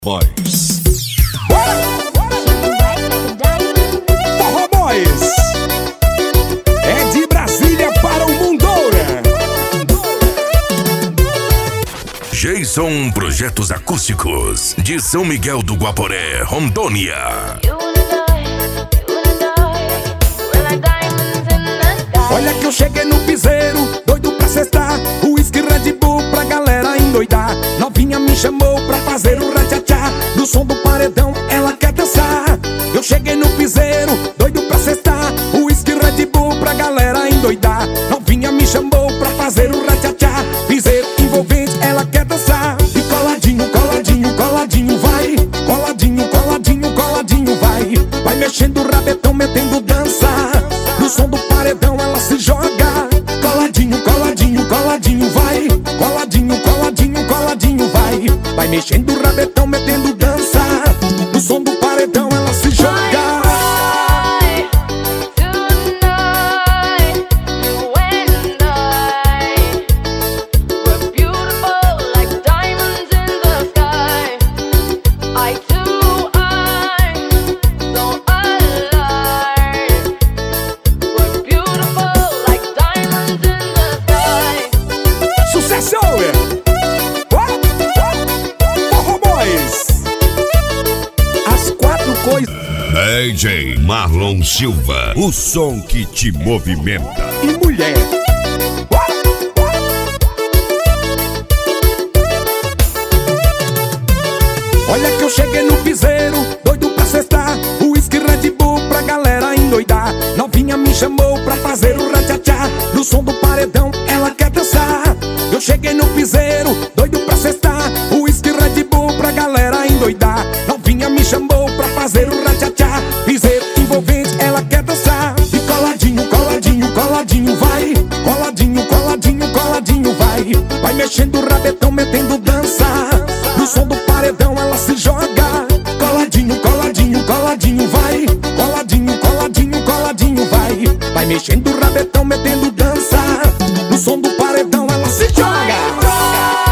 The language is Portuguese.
Boys. Forró Boys é de Brasília para o Mundoura. Jason Projetos Acústicos de São Miguel do Guaporé, Rondônia. Olha que eu cheguei no piseiro, doido pra cestar, uísque Red Bull pra galera endoidar. Novinha me chamou pra fazer o ratchatá, no som do paredão ela quer dançar. Eu cheguei no piseiro, doido pra cestar, uísque Red Bull pra galera endoidar. Novinha me chamou pra fazer o ratchatá, piseiro envolvente ela quer dançar. E coladinho, coladinho, coladinho vai, coladinho, coladinho, coladinho vai. Vai mexendo o rabetão, metendo dança, no som do paredão ela se joga. Coladinho, coladinho, coladinho vai, coladinho, coladinho, coladinho vai. Vai mexendo o rabetão, metendo dança, no som do paredão ela se joga. Forró Boys, as quatro coisas. DJ Marlon Silva, o som que te movimenta. E mulher. Olha que eu cheguei no piseiro, doido pra cestar, uísque Red Bull pra galera endoidar. Novinha me chamou pra fazer o ratchatá, no som do paredão ela quer dançar. Eu cheguei no piseiro, doido pra cestar, uísque Red Bull pra galera endoidar. Novinha me chamou pra fazer o ratchatá, piseiro envolvente ela quer dançar. E coladinho, coladinho, coladinho vai, coladinho, coladinho, coladinho vai. Vai mexendo o rabetão, metendo dança, no som do paredão ela se joga. Coladinho, coladinho, coladinho vai, coladinho, coladinho, coladinho vai. Vai mexendo o rabetão, metendo dança, no som do paredão ela se joga.